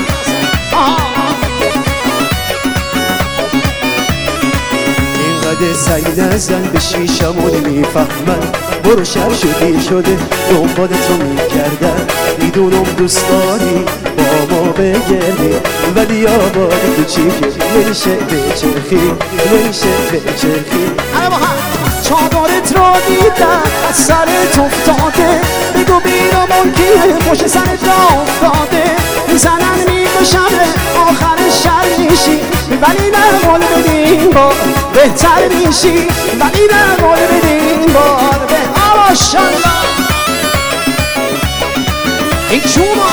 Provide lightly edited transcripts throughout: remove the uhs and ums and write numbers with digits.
اینقدر سعی نزن به شیشمون میفهمن برو شر شدی شده دنبالت رو میکردن میدونم دوست داری با ما بگردی ولی آبادی تو چیکه نمیشه بچرخی نمیشه بچرخی چادرت رو دیدم از سرت افتاده بگو بیرامون کیه پشت سرت را افتاده میزنن میکشمه آخر شر میشی ولی نه مال بدین بار بهتر میشی ولی نه مال بدین بار به ماشالله این چوما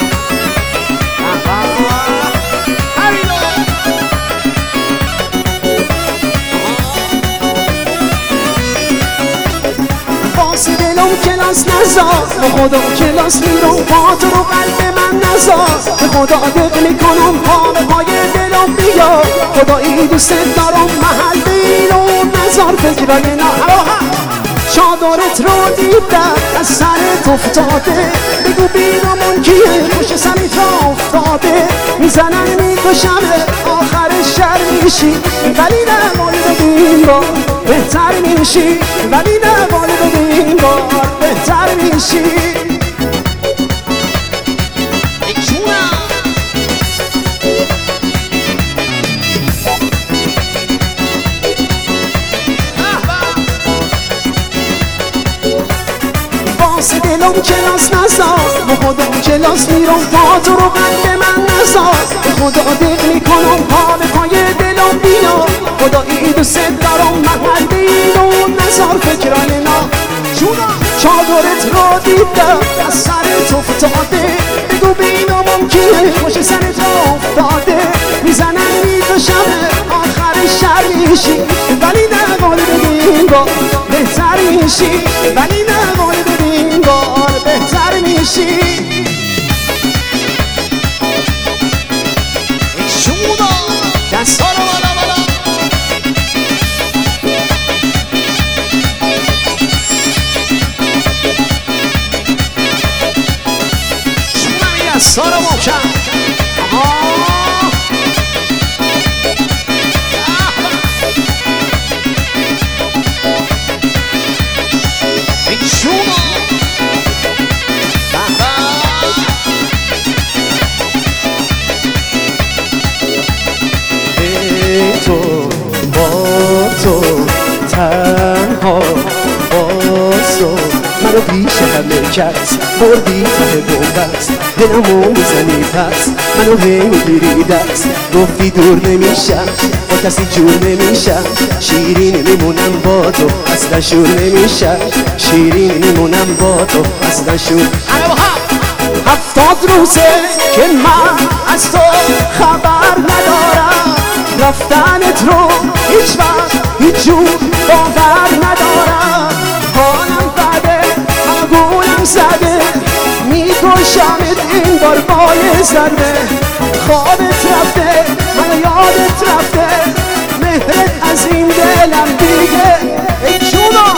باسی دلم کلاس نزار به خدا کلاس میرم با تو رو قلب من نزار به خدا دق میکنم پا به پای دلم بیا خدایی دوست دارم محل بیرون نزار فکرای نه چادرت رو دیدم از سرت افتاده بگو بیرامون کیه پشت سرت را افتاده میزنن میکشمه آخر شر میشی ولی نه مال بدین بار بهتر میشی ولی نه مال بدین بار بهتر میشی دلم کلاس نزار به خدا کلاس میرم پا تو رو قلب من نزار به خدا دق میکنم پا به پای دلم بیا خدایی دوست دارم محل بیرون نزار فکرای نا چادرت رو دیدم از سرت افتاده بگو بینامون کیه پشت سرت را افتاده میزنن میکشمه آخر شر میشی ولی نه مال بدین بار بهتر میشی ولی نه مال بدین بار بهتر میشی ای شونا دستا رو بالا بالا شونا می دستا رو محکم ای شونا تو با تو تنها باز تو منو پیش همه کس بردی ته بومبست دلمو میزنی پس منو هی میگیری دست گفتی دور نمیشم با کسی جور نمیشم شیرین میمونم با تو اصلا شور نمیشم شیرین میمونم با تو اصلا شور 70 روزه که من از تو خبر ندارم رفتنت رو هیچ وقت هیچ جور باور ندارم حالم بده همگونم زده میکشمت این بار پای ضربه خوابت رفته من یادت رفته مهرت از این دلم دیگه ای جونا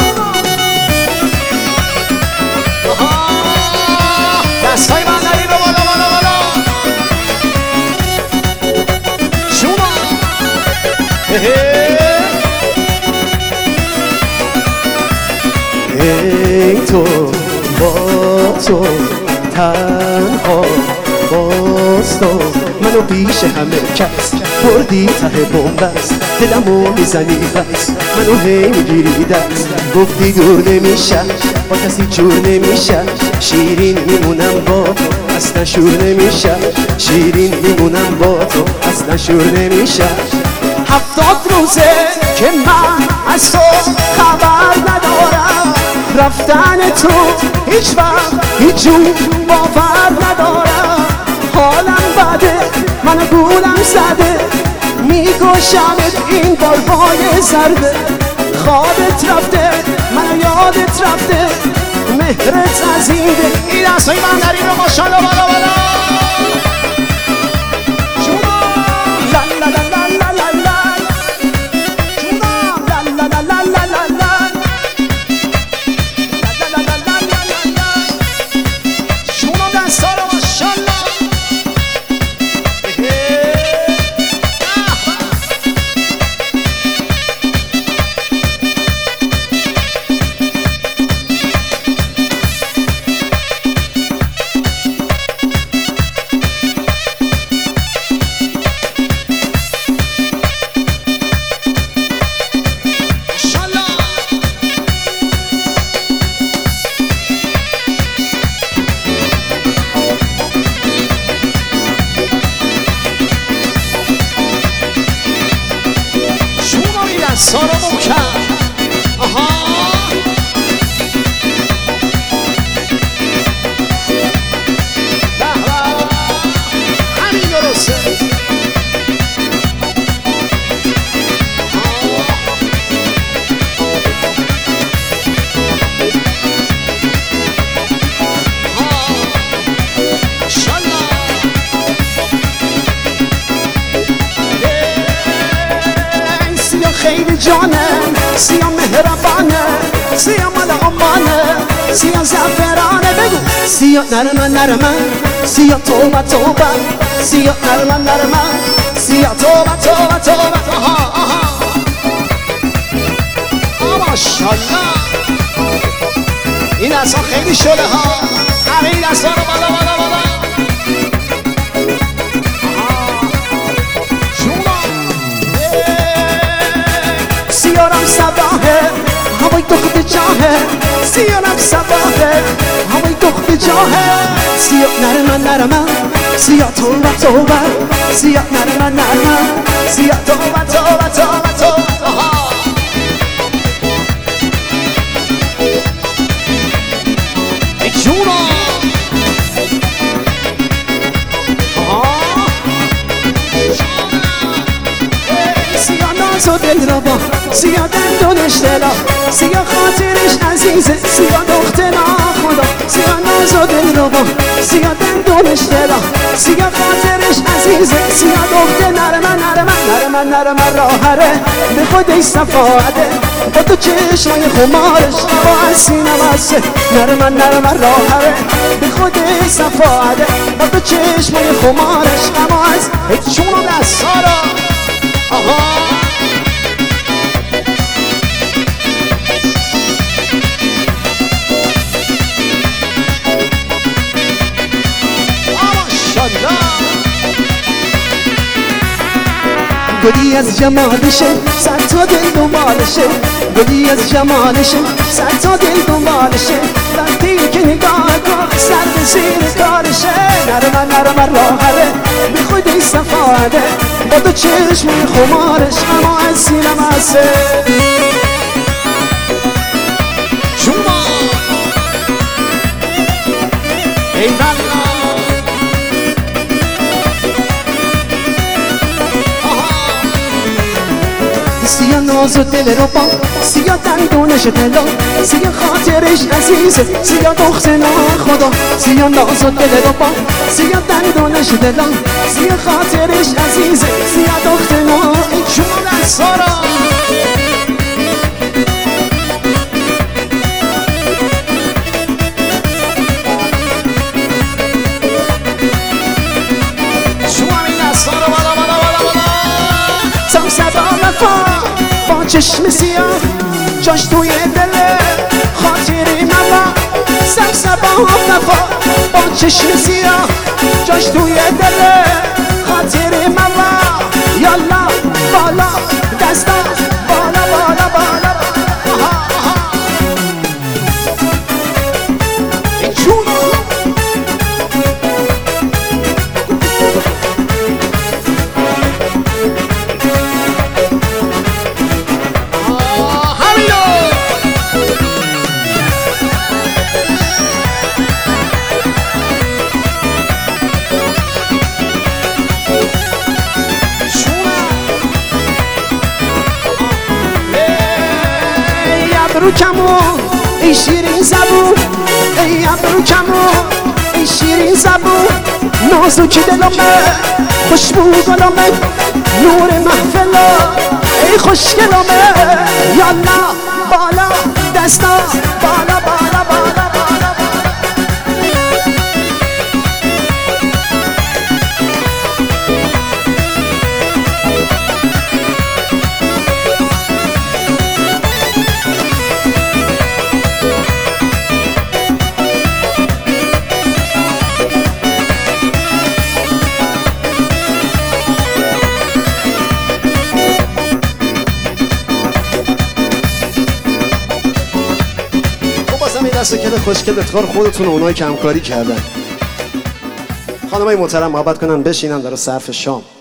دستای من نری رو بالا بالا بالا جونا ای تو با تو تنها باز تو منو پیش همه کس بردی ته بومبست دلمو میزنی بس منو هی میگیری دست گفتی دور نمیشم با کسی جور نمیشم شیرین میمونم با تو اصلا شور نمیشم شیرین میمونم با تو اصلا شور نمیشم 70 روزه که من از تو خبر ندارم رفتن تو هیچ وقت هیچ جور باور ندارم حالم بده من گولم زده میکشمت این بار پای ضربه خوابت رفته من یادت رفته مهرت از این دل این دستای من در این رو ماشالله بالا بالا جونا لا لا لا لا لا لا جونا لا لا لا لا لا لا جانه سیا مهربانه سیا مال امانه سیا زفرانه بگو سیا نرمه نرمه سیا توبه توبه سیا نرمه نرمه سیا توبه توبه توبه آها آها ماشاءالله این اصلا خیلی شده ها همه این اصلا رو بالا بالا بالا سیارم صباحه هوای دخت جاهه سیارم صباحه هوای دخت جاهه سیا نرمه نرمه سیا توبه توبه سیا نرمه نرمه سیا توبه توبه توبه توبه آها ای جونا سیا ناز و دل را با سیا دندونش دلا سیا خاطرش عزیزه سیا دختنا خدا سیا ناز و دل را با سیا دندونش دلا سیا خاطرش عزیزه سیا دخت نرمه نرمه نرمه نرمه راهره به خودش صفاده با تو چشمای خمارش با سینم هسته نرمه نرمه راهره به خودش صفاده با تو چشمای خمارش اما از هیچ چون دستارا آها گلی از جمالشه سر تا دل دنبالشه گلی از جمالشه سر تا دل دنبالشه وقتی که نگاه کن سر به زیر کارشه نرمه نرمه راهره به خودی صفاده با دو چشم خمارش اما از سینم هسته شما ای بلا سیا ناز و دل رو با سیا دندونش دلا سیا خاطرش عزیزه سیا دخت خدا سیا ناز و دل رو با سیا دندونش دلا سیا خاطرش عزیزه سیا دخت ای جون سارا با چشم سیاه جاش توی دله خاطری مبا سبسبا وفا با چشم سیاه جاش توی دله خاطری مبا یالا بالا دستا بالا بالا بالا آها آها ای جون ابرو کمون ای شیرین زبون ای ابرو کمون ای شیرین زبون نازوکی دلمه خوشبو گلمه نور محفلا ای خوشگلمه یالا بالا دستا بالا بالا بالا بالا دست کل خوشگل افتخار خودتون و اونایی که همکاری کردن. خانمای محترم محبت کنن بشینن در صرف شام.